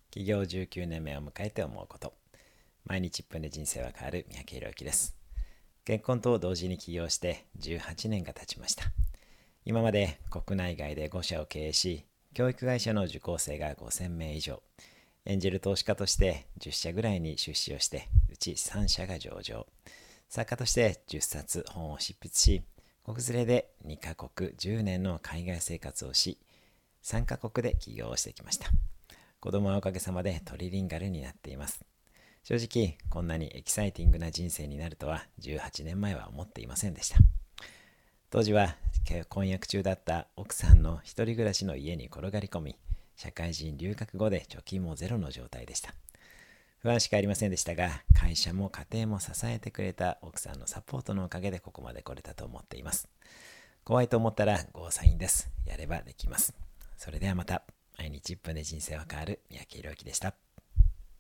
起業19年目を迎えて思うこと。毎日1分で人生は変わる三宅宏之です。結婚と同時に起業して18年が経ちました。今まで国内外で5社を経営し、教育会社の受講生が5000名以上、エンジェル投資家として10社ぐらいに出資をして、うち3社が上場、作家として10冊本を執筆し、国連れで2カ国10年の海外生活をし、3カ国で起業をしてきました。子供はおかげさまでトリリンガルになっています。正直、こんなにエキサイティングな人生になるとは18年前は思っていませんでした。当時は婚約中だった奥さんの一人暮らしの家に転がり込み、社会人留学後で貯金もゼロの状態でした。不安しかありませんでしたが、会社も家庭も支えてくれた奥さんのサポートのおかげでここまで来れたと思っています。怖いと思ったらゴーサインです。やればできます。それではまた。毎日1分で人生は変わる三宅宏之でした。